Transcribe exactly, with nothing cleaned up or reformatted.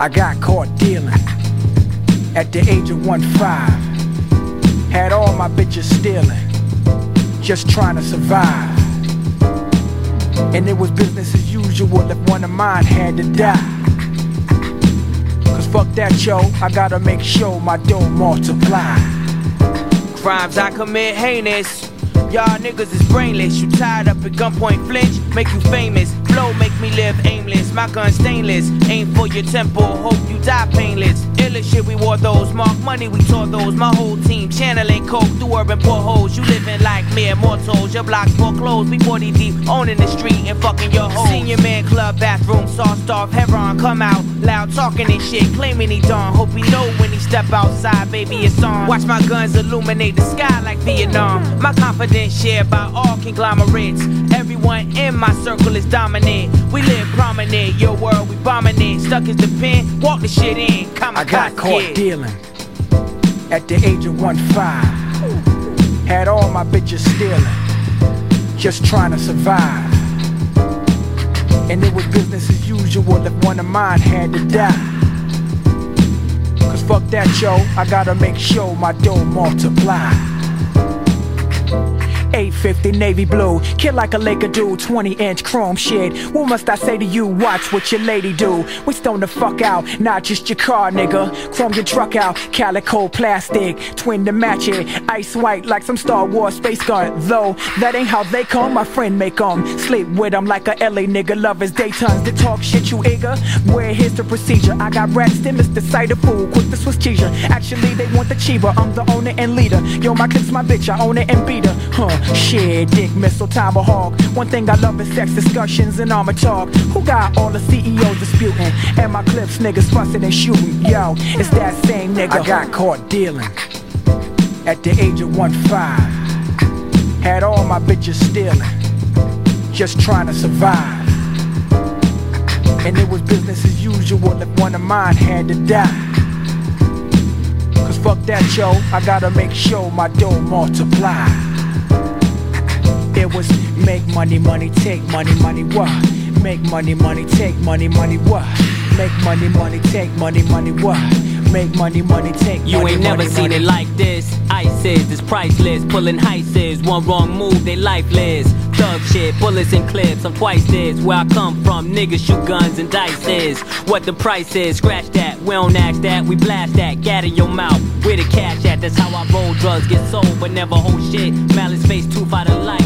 I got caught dealing at the age of one five. Had all my bitches stealing, just trying to survive. And it was business as usual if one of mine had to die. Cause fuck that, yo, I gotta make sure my dough multiply. Crimes I commit heinous. Y'all niggas is brainless. You tied up at gunpoint flinch, make you famous. Flow make me live aimless. My gun stainless, aim for your temple, hope you die painless. Illest shit, we wore those. Mark money, we taught those. My whole team channeling coke through urban portholes. You living like mere mortals. Your block foreclosed. We forty deep, owning the street and fucking your hoes. Senior man club, bathroom, sauced off. Heron come out, loud talking and shit, claiming he done. Hope he know when he step outside, baby, it's on. Watch my guns illuminate the sky like Vietnam. My confidence shared by all conglomerates. Everyone in my circle is dominant. We live prominent, your world we bombing it. Stuck as the pen, walk the shit in. Kamikaze I got caught kid. dealing at the age of one five. Had all my bitches stealing, just trying to survive. And it was business as usual if one of mine had to die. Cause fuck that, yo, I gotta make sure my dough multiply. eight fifty navy blue, kill like a Laker do, twenty inch chrome shit. What must I say to you? Watch what your lady do. We stone the fuck out, not just your car, nigga. Chrome your truck out, calico plastic, twin to match it. Ice white like some Star Wars space gun. Though that ain't how they come, my friend make 'em. Sleep with them like a L A nigga. Love his daytons to talk shit, you eager? Where here's the procedure. I got rats, them is the sight of food, quick to switch teaser. Actually they want the cheaper, I'm the owner and leader. Yo, my clip's my bitch, I own it and beat her. Huh. Shit, dick, missile, tomahawk. One thing I love is sex discussions and armor talk. Who got all the C E Os disputing? And my clips, niggas fussing and shooting. Yo, it's that same nigga. I got caught dealing at the age of one five. Had all my bitches stealing, just trying to survive. And it was business as usual if one of mine had to die. Cause fuck that, yo, I gotta make sure my dough multiply. It was make money, money, take money, money, what? Make money, money, take money, money, what? Make money, money, take money, money, what? Make money, money, take money, You ain't never money, seen money. it like this. Ices, it's priceless. Pulling heises, one wrong move, they lifeless. Thug shit, bullets and clips, I'm twice this. Where I come from, niggas shoot guns and dices. What the price is, scratch that. We don't ask that, we blast that. Gat in your mouth, where the cash at? That's how I roll drugs, get sold, but never hold shit. Malice face, tooth out of life.